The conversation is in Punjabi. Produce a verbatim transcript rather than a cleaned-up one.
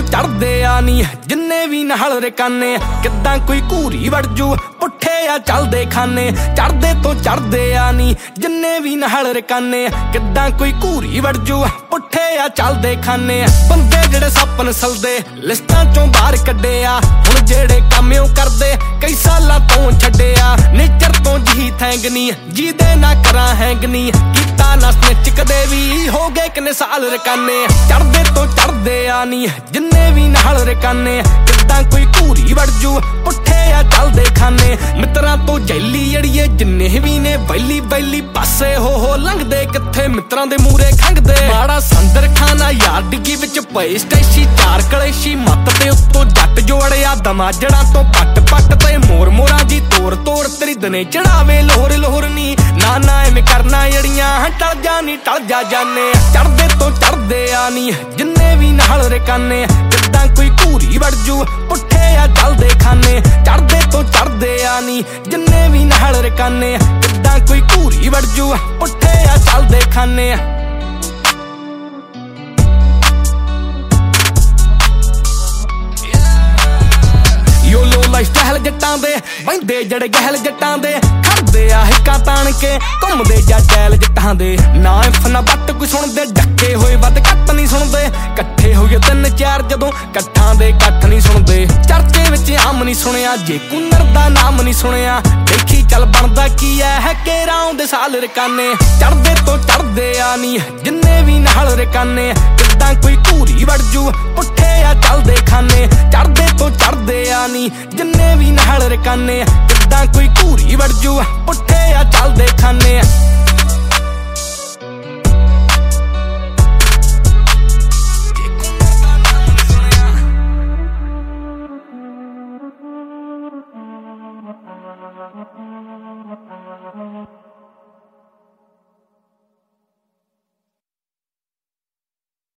ਤੋਂ ਚੜਦੇ ਆ ਨੀ ਜਿੰਨੇ ਵੀ ਨਾਲ ਰਕਾਨੇ ਕਿੱਦਾਂ ਕੋਈ ਘੂਰੀ ਵੜ ਜੂ ਪੁੱਠੇ ਆ ਚੱਲਦੇ ਖਾਨੇ ਚੜਦੇ ਤੋਂ ਚੜਦੇ ਆ ਨੀ ਜਿੰਨੇ ਵੀ ਨਾਲ ਰਕਾਨੇ ਕਿੱਦਾਂ ਕੋਈ ਘੂਰੀ ਵੜ ਜੂ ਪੁੱਠੇ ਆ ਚੱਲਦੇ ਖਾਨੇ ਬੰਦੇ ਜਿਹੜੇ ਸੱਪ ਨਸਲਦੇ ਲਿਸਟਾਂ ਚੋਂ ਬਾਹਰ ਕੱਢੇ ਆ ਹੁਣ ਜਿਹੜੇ ਕੰਮ ਉਹ ਕਰਦੇ ਕਈ ਸਾਲਾਂ ਤੋਂ ਛੱਡਿਆ ਨੇਚਰ ਤੋਂ ਜੀ ਥੈਂਗਨੀ ਜਿਹਦੇ ਨਾ ਕਰਾਂ ਹੈਂਗਨੀ ਕੀਤਾ ਨਾ ਸਨਿਚ ਕਦੇ ਵੀ ਹੋ ਗਏ ਕਿੰਨੇ ਸਾਲ ਰਕਾਨੇ ਚੜਦੇ ਤੋਂ ਚੜਦੇ ਆ ਨੀ ਜਿੰਨੇ ਵੀ ਨਾਲ ਰਕਾਨੇ ਕਿੱਦਾਂ ਕੋਈ ਘੂਰੀ ਵੜ ਜੂ ਪੁੱਠੇ ਆ ਚੱਲਦੇ ਖਾਨੇ ਮਿੱਤਰਾਂ ਤੋਂ ਜੈਲੀ ਅੜੀਏ ਜਿੰਨੇ ਵੀ ਨੇ ਬੈਲੀ ਬੈਲੀ ਪਾਸੇ ਹੋ ਹੋ ਲੰਘਦੇ ਕਿੱਥੇ ਮਿੱਤਰਾਂ ਦੇ ਮੂਰੇ ਖੰਗਦੇ ਮਾੜਾ ਸੰਦਰ ਖਾਨਾ ਯਾਰ ਡਿੱਗੀ ਵਿੱਚ ਪਏ ਸਟੈਸ਼ੀ ਚਾਰ ਕਲੇਸ਼ੀ ਮੱਤ ਤੇ ਉੱਤੋਂ ਜੱਟ ਜੋੜਿਆ ਦਮਾਜੜਾਂ ਤੋਂ ਪੱਟ ਪੱਟ ਤੇ ਮੋਰ ਮੋਰਾਂ ਜੀ ਤੋੜ ਤੋੜ ਤੇਰੀ ਦਨੇ ਚੜਾਵੇ ਲੋਹਰ ਲੋਹਰ ਨੀ ਨਾ ਨਾ ਐਵੇਂ ਕਰਨਾ ਅੜੀਆਂ ਟਲ ਜਾ ਨੀ ਟਲ ਜਾ ਜਾਨੇ ਚੜਦੇ ਤੋਂ ਚੜਦੇ ਆ ਨੀ ਜਿੰਨੇ ਵੀ ਨਾਲ ਰਕਾਨੇ ਕਿੱਦਾਂ ਕੋਈ ਘੂਰੀ ਵੜ ਜੂ ਪੁੱਠੇ ਆ ਚੱਲਦੇ ਖਾਨੇ ਚੜਦੇ ਤੋਂ ਚੜਦੇ ਆ ਨੀ ਜਿੰਨੇ ਵੀ ਨਾਲ ਰਕਾਨੇ ਕਿੱਦਾਂ ਕੋਈ ਘੂਰੀ ਵੜ ਜੂ ਪੁੱਠੇ ਆ ਚੱਲਦੇ ਖਾਨੇ ਯੋਲੋ ਲਾਈਫ ਸਟਾਈਲ ਜੱਟਾਂ ਦੇ ਬੈਂਦੇ ਜਿਹੜੇ ਗਹਿਲ ਜੱਟਾਂ ਦੇ ਖੜਦੇ ਆ ਹਿੱਕਾਂ ਤਾਣ ਕੇ ਘੁੰਮਦੇ ਜਾ ਜੈਲ ਜੱਟਾਂ ਦੇ ਨਾ ਇਫ ਨਾ ਬੱਟ ਕੋਈ ਸੁਣਦੇ ਡੱਕੇ ਹੋਏ ਵੱਧ ਘੱਟ ਨਹੀਂ ਸੁਣਦੇ ਇਕੱਠੇ ਹੋਏ ਤਿੰਨ ਚਾਰ ਜਦੋਂ ਇਕੱਠਾਂ ਦੇ ਇਕੱਠ ਨਹੀਂ ਸੁਣਦੇ ਚਰਚੇ ਵਿੱਚ ਆਮ ਨਹੀਂ ਸੁਣਿਆ ਜੇ ਕੁੰਨਰ ਦਾ ਨਾਮ ਨਹੀਂ ਸੁਣਿਆ ਦੇਖੀ ਚੱਲ ਬਣਦਾ ਕੀ ਐ ਹੈ ਕੇਰਾਂ ਆਉਂਦੇ ਸਾਲ ਰਕਾਨੇ ਚੜਦੇ ਤੋਂ ਚੜਦੇ ਆ ਨੀ ਜਿੰਨੇ ਵੀ ਨਾਲ ਰਕਾਨੇ ਕਿੱਦਾਂ ਕੋਈ ਘੂਰੀ ਵੜ ਜੂ ਪੁੱਠੇ ਆ ਚੱਲਦੇ ਖਾਨੇ ਚੜਦੇ ਤੋਂ ਚੜਦੇ ਆ ਨੀ ਜਿੰਨੇ ਵੀ ਨਾਲ ਰਕਾਨੇ ਕਿੱਦਾਂ ਕੋਈ ਘੂਰੀ ਵੜ ਜੂ ਪੁੱਠੇ ਆ ਚੱਲਦੇ ਖਾਨੇ